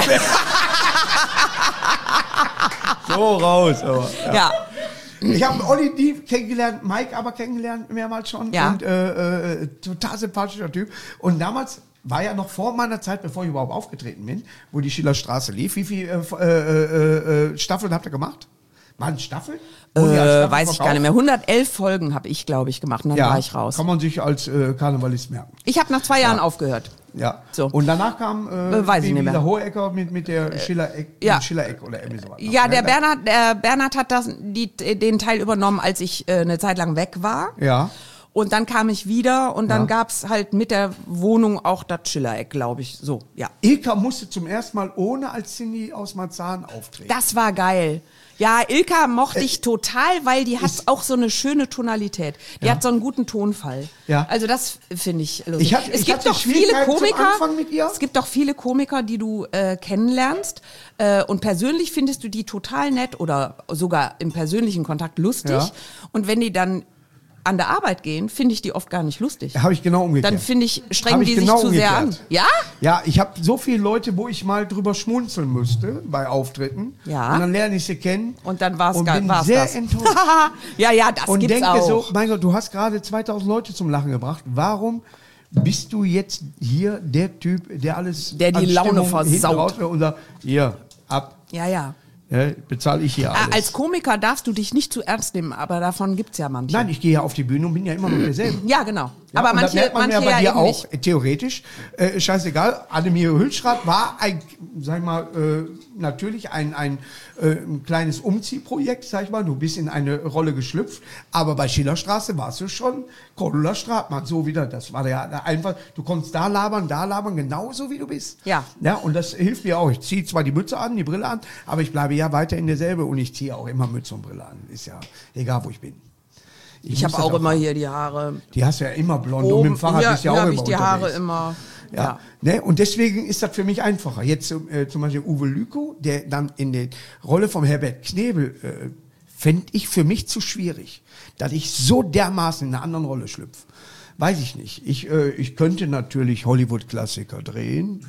So raus. Aber, ja. Ja. Ich habe Olli die kennengelernt, Mike aber kennengelernt mehrmals schon. Ja. Und äh, äh, total sympathischer Typ. Und damals war ja noch vor meiner Zeit, bevor ich überhaupt aufgetreten bin, wo die Schillerstraße lief. Wie viele äh, äh, äh, Staffeln habt ihr gemacht? Waren Staffeln? Wurden die als Äh, Staffel weiß ich gar nicht mehr. hundertelf Folgen habe ich, glaube ich, gemacht und dann Ja, war ich raus. kann man sich als äh, Karnevalist merken. Ich habe nach zwei Jahren aufgehört. Ja. So. Und danach kam äh, Äh, weiß ich nicht mehr. dieser Hohecker mit, mit der Schiller-Eck ja. mit Schiller-Eck oder irgendwie sowas. Ja, der da- Bernhard, der Bernhard hat das, die, den Teil übernommen, als ich äh, eine Zeit lang weg war. Ja. Und dann kam ich wieder und dann Ja. gab's halt mit der Wohnung auch das Schillereck, glaube ich. So, ja. Ilka musste zum ersten Mal ohne als Cindy aus Marzahn auftreten. Das war geil. Ja, Ilka mochte ich total, weil die hat Äh, ist- auch so eine schöne Tonalität. Die Ja. hat so einen guten Tonfall. Ja. Also das finde ich lustig. Ich hatte- es ich gibt hatte doch viele Schwierigkeiten zum Komiker. Anfang mit ihr. Es gibt doch viele Komiker, die du äh, kennenlernst äh, und persönlich findest du die total nett oder sogar im persönlichen Kontakt lustig. Ja. Und wenn die dann an der Arbeit gehen, finde ich die oft gar nicht lustig. Habe ich genau umgekehrt. Dann finde ich, Hab strengen ich die genau sich zu sehr an. umgekehrt. Ja? Ja, ich habe so viele Leute, wo ich mal drüber schmunzeln müsste bei Auftritten. Ja. Und dann lerne ich sie kennen. Und dann war's und geil. bin war's sehr das. enttäuscht. ja, ja, das Und gibt's denke auch. so, mein Gott, du hast gerade zweitausend Leute zum Lachen gebracht. Warum bist du jetzt hier der Typ, der alles Der die an Laune Stimmung versaut. hinten raus will und sagt, hier, ab, ja, ja. ja, bezahle ich hier Ah, alles. Als Komiker darfst du dich nicht zu ernst nehmen, aber davon gibt's ja manche. Nein, ich gehe ja auf die Bühne und bin ja immer noch derselbe. Ja, genau. Ja, aber und das manche, merkt man manche ja bei dir eben auch, nicht. äh, theoretisch. Äh, scheißegal, Ademir Hülschrath war ein, sag ich mal, äh, natürlich ein, ein, äh, ein kleines Umziehprojekt, sag ich mal. Du bist in eine Rolle geschlüpft, aber bei Schillerstraße warst du schon Cordula Stratmann, so wieder. Das war ja einfach, du konntest da labern, da labern, genauso wie du bist. Ja. Ja, und das hilft mir auch. Ich ziehe zwar die Mütze an, die Brille an, aber ich bleibe ja weiter in derselbe und ich ziehe auch immer Mütze und Brille an. Ist ja egal, wo ich bin. Ich muss habe das auch immer hier die Haare. Die hast du ja immer blond und mit dem Fahrrad hier, bist du ja hier auch habe immer ich die Haare unterwegs. immer. Ja. Ja. Ne? Und deswegen ist das für mich einfacher. Jetzt äh, zum Beispiel Uwe Lükow, der dann in der Rolle von Herbert Knebel, äh, fände ich für mich zu schwierig, dass ich so dermaßen in einer anderen Rolle schlüpfe. Weiß ich nicht. Ich, äh, ich könnte natürlich Hollywood-Klassiker drehen.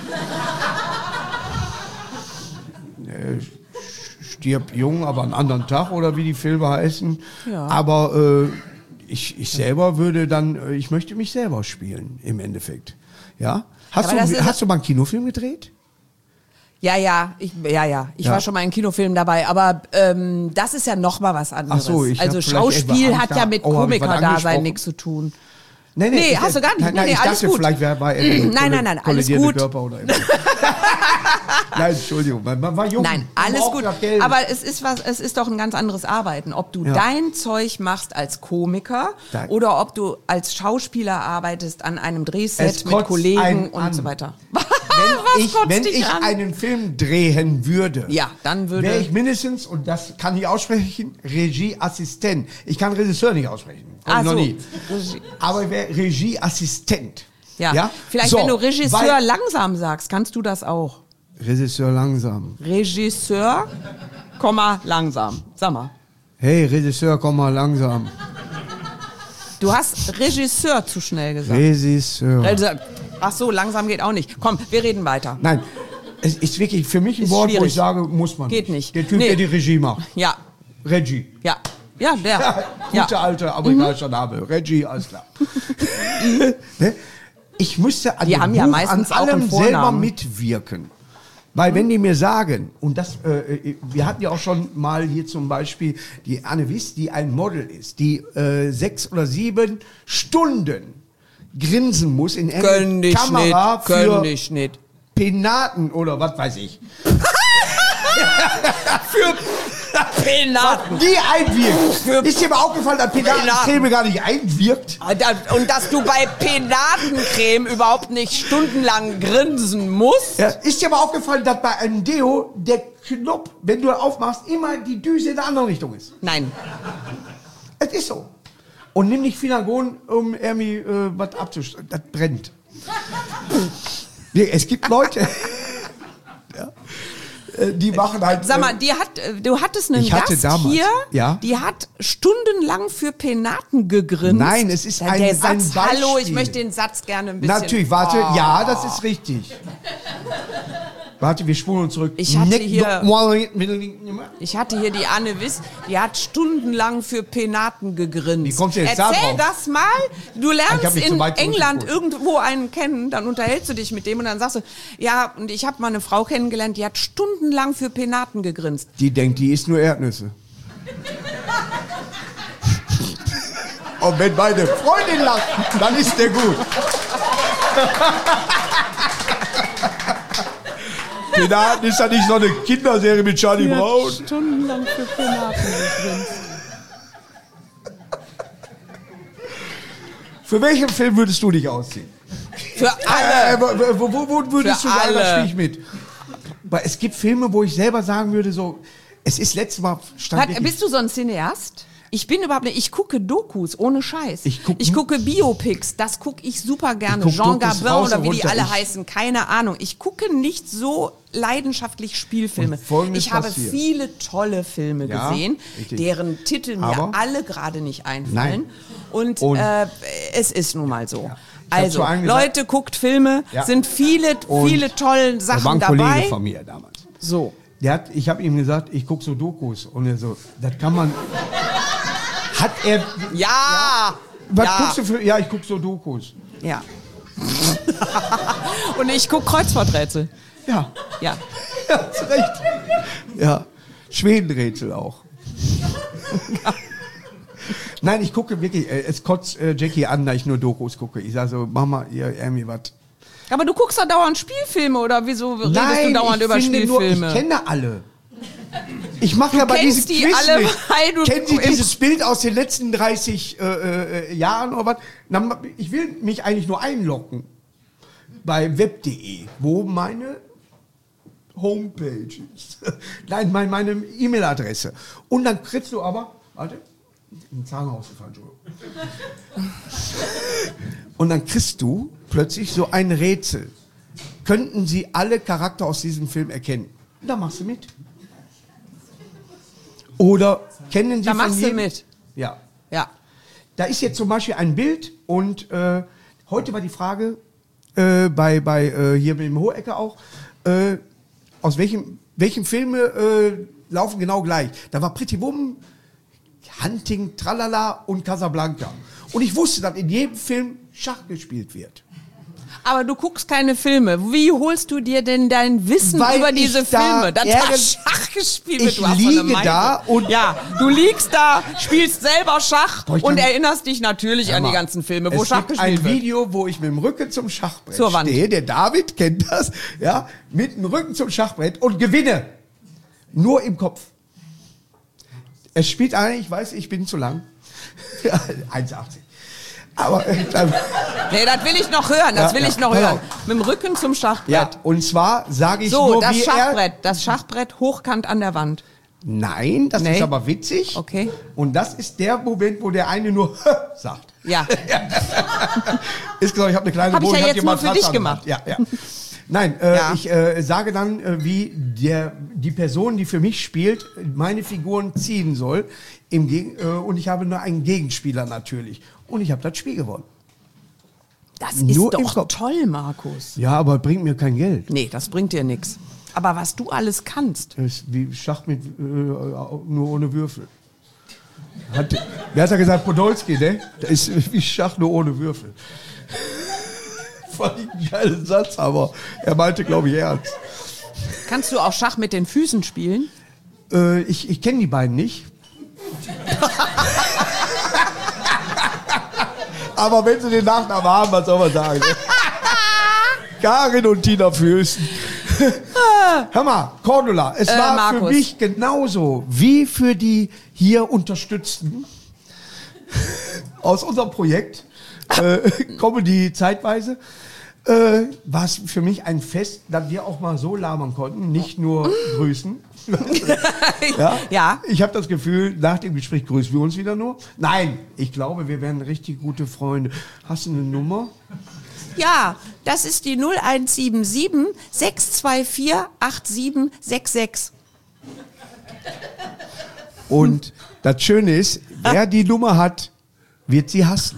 äh, Stirb jung, aber einen anderen Tag oder wie die Filme heißen. Ja. Aber äh, ich, ich selber würde dann, äh, ich möchte mich selber spielen im Endeffekt. Ja. Hast, Aber das du, ist- hast du mal einen Kinofilm gedreht? Ja, ja, ich, ja, ja. Ich Ja. war schon mal in Kinofilmen dabei, aber ähm, das ist ja noch mal was anderes. Ach so, ich also hab vielleicht Schauspiel etwa- hat ja mit oh, hab ich was Komikerdasein angesprochen? nichts zu tun. Nee, Nee, ich- hast du gar nicht. Nein, nein, Nee, nee, ich alles dachte, gut. vielleicht wäre bei Nein, nein, nein, alles gut. Körper oder immer. Nein, Entschuldigung, man, man war jung. Nein, man alles braucht gut. das Geld. Aber es ist was, es ist doch ein ganz anderes Arbeiten. Ob du Ja. dein Zeug machst als Komiker Da- oder ob du als Schauspieler arbeitest an einem Drehset Es mit kotzt Kollegen einen und an. so weiter. wenn ich, kotzt wenn dich ich an? einen Film drehen würde, Ja, dann würde- wäre ich mindestens, und das kann ich aussprechen, Regieassistent. Ich kann Regisseur nicht aussprechen. Hab Ah, ich noch so. nie. Regie. Aber ich wäre Regieassistent. Ja. Ja? Vielleicht, So, wenn du Regisseur weil- langsam sagst, kannst du das auch. Regisseur langsam. Regisseur, Komma, langsam. Sag mal. Hey, Regisseur, komm mal langsam. Du hast Regisseur zu schnell gesagt. Regisseur. Regisseur. Ach so, langsam geht auch nicht. Komm, wir reden weiter. Nein, es ist wirklich für mich ein Ist Wort, wo schwierig. ich sage, muss man Geht nicht. Der Typ, Nee. der die Regie macht. Ja, Regie. ja, ja, der. Ja. Guter alter amerikanischer Name. Regie, alles klar. Ne? Ich müsste an Die dem haben ja Buch, meistens an auch einen allem selber Vornamen. mitwirken. Weil wenn die mir sagen, und das, äh, wir hatten ja auch schon mal hier zum Beispiel die Anne Wiss, die ein Model ist, die äh, sechs oder sieben Stunden grinsen muss in einer Können dich Kamera nicht, können für dich nicht. Penaten oder was weiß ich. Penaten. Die einwirkt. Für- Ist dir mal aufgefallen, dass Penatencreme gar nicht einwirkt? Und dass du bei Penatencreme überhaupt nicht stundenlang grinsen musst. Ja, ist dir mal aufgefallen, dass bei einem Deo der Knopf, wenn du aufmachst, immer die Düse in der anderen Richtung ist? Nein. Es ist so. Und nimm nicht Finagon, um irgendwie äh, was abzustellen. Das brennt. Nee, es gibt Leute, ja, äh, die machen halt... Sag mal, äh, die hat, äh, du hattest einen Ich hatte Gast damals, hier, ja. die hat stundenlang für Penaten gegrinst. Nein, es ist der, ein- der Satz, ein Beispiel. hallo, ich möchte den Satz gerne ein bisschen... Natürlich, warte, Oh. ja, das ist richtig. Warte, wir spulen uns zurück. Ich hatte Nick- hier- Do- Ich hatte hier die Anne Wiss, die hat stundenlang für Penaten gegrinst. Wie kommst du jetzt da Erzähl drauf? das mal. Du Ich hab lernst mich zu in weit England zurückgespult. irgendwo einen kennen, dann unterhältst du dich mit dem und dann sagst du, ja, und ich habe mal eine Frau kennengelernt, die hat stundenlang für Penaten gegrinst. Die denkt, die isst nur Erdnüsse. Und wenn meine Freundin lacht, dann ist der gut. Penaten ist ja nicht so eine Kinderserie mit Charlie Die hat Brown. stundenlang für Penaten gegrinst. Für welchen Film würdest du dich ausziehen? Für Äh, alle. wo, wo, wo würdest Für du sagen, da alle. spiele ich mit? Weil es gibt Filme, wo ich selber sagen würde, so, es ist letztes Mal stand Hat, wirklich- bist du so ein Cineast? Ich bin überhaupt nicht, ich gucke Dokus, ohne Scheiß. Ich guck- ich gucke Biopics, das gucke ich super gerne. Ich guck Jean Dokus Gabin raus oder und wie die runter. alle Ich- heißen, keine Ahnung. Ich gucke nicht so leidenschaftlich Spielfilme. Und Folgendes Ich habe passiert. viele tolle Filme Ja, gesehen, richtig. deren Titel mir Aber- alle gerade nicht einfallen. Und, Und- äh, es ist nun mal so. hab Also, zu einem gesagt- Leute, guckt Filme, Ja. sind viele, Und viele tolle Da war Sachen ein dabei. Kollege von mir damals. So. Der hat, ich habe ihm gesagt, ich gucke so Dokus. Und er so, das kann man. Hat er. Ja! Was ja. guckst du für. Ja, ich gucke so Dokus. Ja. Und ich gucke Kreuzworträtsel. Ja, Ja. ja, hast recht. Ja, Schwedenrätsel auch. Nein, ich gucke wirklich, äh, es kotzt äh, Jackie an, da ich nur Dokus gucke. Ich sage so, mach mal ihr irgendwie was. Aber du guckst doch dauernd Spielfilme oder wieso redest du dauernd ich über finde nur, Spielfilme? ich kenne alle. Ich mache ja bei kennst diesem die Quiz alle, mit. weil du Kennen Sie im- dieses Bild aus den letzten dreißig äh, äh, Jahren oder was? Na, ich will mich eigentlich nur einloggen bei web punkt de, wo meine Homepage ist. Nein, mein, meine E-Mail-Adresse. Und dann kriegst du aber, warte, ein Zahn ausgefallen, Entschuldigung. Und dann kriegst du plötzlich so ein Rätsel. Könnten Sie alle Charakter aus diesem Film erkennen? Da machst du mit. Oder kennen Sie Da von machst du jedem- mit. Ja. Ja. Da ist jetzt zum Beispiel ein Bild und äh, heute war die Frage äh, bei, bei äh, hier mit dem Hohecker auch, äh, aus welchem, welchen Filme äh, laufen genau gleich. Da war Pretty Woman, Hunting, Tralala und Casablanca. Und ich wusste, dass in jedem Film Schach gespielt wird. Aber du guckst keine Filme. Wie holst du dir denn dein Wissen Weil über ich diese da Filme? Das ärger- da Schach gespielt wird. Ich Du hast so liege eine Meise. da und- Ja, du liegst da, spielst selber Schach Boah, ich und kann- erinnerst dich natürlich an die ganzen Filme, wo es Schach gibt ein gespielt wird. Video, wo ich mit dem Rücken zum Schachbrett Zur Wand. stehe. Der David kennt das. Ja, mit dem Rücken zum Schachbrett und gewinne. Nur im Kopf. Es spielt ein, ich weiß, ich bin zu lang. eins Komma achtzig. Aber äh, dann, Nee, das will ich noch hören, das Ja, will ja. ich noch Pass hören. auf. Mit dem Rücken zum Schachbrett. ja, und zwar sage ich So, nur, das wie er... Schachbrett, das Schachbrett hochkant an der Wand. Nein, das Nee. ist aber witzig. Okay. Und das ist der Moment, wo der eine nur sagt. Ja. Ist gesagt, ich habe eine kleine Hab ich Wohnung, ja hab jetzt die nur für Matratze dich an der gemacht. Wand. Ja, ja. Nein, äh, Ja. ich äh, sage dann, äh, wie der, die Person, die für mich spielt, meine Figuren ziehen soll. Im Geg äh, und ich habe nur einen Gegenspieler natürlich. Und ich habe das Spiel gewonnen. Das ist Nur im doch Kopf. toll, Markus. Ja, aber bringt mir kein Geld. Nee, das bringt dir nichts. Aber was du alles kannst. Das ist wie Schach mit, äh, nur ohne Würfel. Hat, wer hat da gesagt? Podolski, ne? Das ist wie Schach nur ohne Würfel. Fand ich einen geilen Satz, aber er meinte, glaube ich, ernst. Kannst du auch Schach mit den Füßen spielen? Äh, ich ich kenne die beiden nicht. Aber wenn sie den Nachnamen haben, was soll man sagen? Ne? Karin und Tina Fürsten. Hör mal, Cordula, es Äh, war Markus. für mich genauso wie für die hier Unterstützten aus unserem Projekt äh, Comedy zeitweise. Äh, war es für mich ein Fest, dass wir auch mal so labern konnten, nicht nur grüßen. Ja? Ja. Ich habe das Gefühl, nach dem Gespräch grüßen wir uns wieder nur. Nein, ich glaube, wir werden richtig gute Freunde. Hast du eine Nummer? Ja, das ist die null eins sieben sieben sechs zwei vier acht sieben sechs sechs. Und das Schöne ist, wer die Nummer hat, wird sie hassen.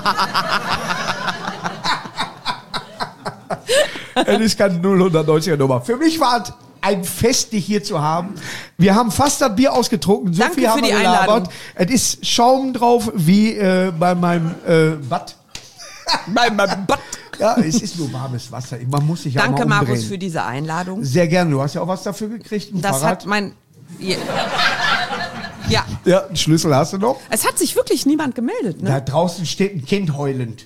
Es ist keine null neunzehner Nummer. Für mich war es ein Fest, dich hier zu haben. Wir haben fast das Bier ausgetrunken. So Danke viel für haben wir die gelabert. Einladung. Es ist Schaum drauf, wie äh, bei meinem äh, Bad. Bei meinem Bad. Ja, es ist nur warmes Wasser. Man muss sich ja Danke, auch mal umdrehen. Markus, für diese Einladung. Sehr gerne. Du hast ja auch was dafür gekriegt. Ein Das Fahrrad. hat mein... Ja, Ja, einen Schlüssel hast du noch. es hat sich wirklich niemand gemeldet, ne? Da draußen steht ein Kind heulend.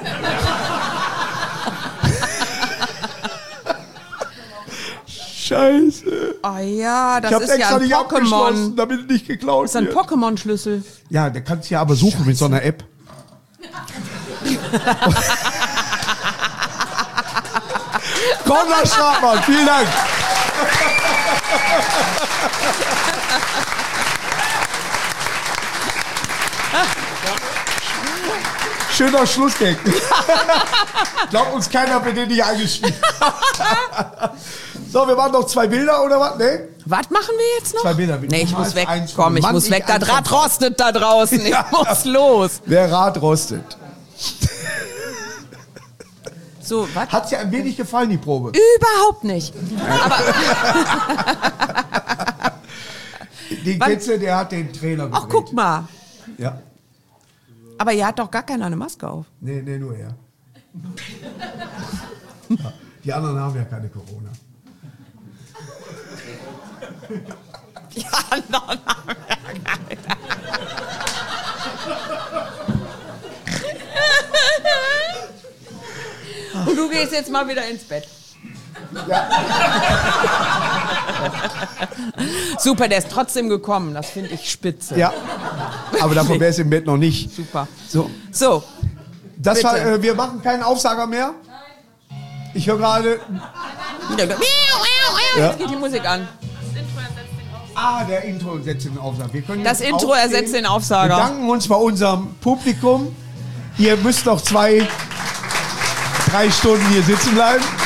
Scheiße. Oh ja, das Ich hab's ist ja extra ein nicht abgeschlossen, Pokémon. damit es nicht geklaut Das ist ein wird. Pokémon-Schlüssel. Ja, der kannst du ja aber suchen mit so einer App. Konrad Stratmann, vielen Dank. Schöner Schlussgag. Glaubt uns keiner, wenn den nicht eingespielt. So, wir machen noch zwei Bilder oder was? Ne? Was machen wir jetzt noch? Zwei Bilder. Nee, ich Nummer muss weg. eins, Komm, ich Mann, muss ich weg. Das einfach- Rad rostet da draußen. Ich Ja. muss los. Wer Rad rostet. So, was? Hat's dir ein wenig gefallen, die Probe? Überhaupt nicht. Aber Den Wann- kennst du, der hat den Trailer gedreht. ach, guck mal. Ja. Aber ihr hat doch gar keiner eine Maske auf. Nee, nee, nur er. Ja. Die anderen haben ja keine Corona. Ja, no, no. Und du gehst jetzt mal wieder ins Bett. Super, der ist trotzdem gekommen. Das finde ich spitze. Ja. Aber davon wäre es im Bett noch nicht. Super. So. So, Das Bitte. war, äh, wir machen keinen Aufsager mehr. Ich höre gerade. jetzt geht die Musik an. Ah, der Intro setzt den Aufsager. Wir können Das jetzt Intro aufstehen. ersetzt den Aufsager. Wir danken uns bei unserem Publikum. Ihr müsst noch zwei, drei Stunden hier sitzen bleiben.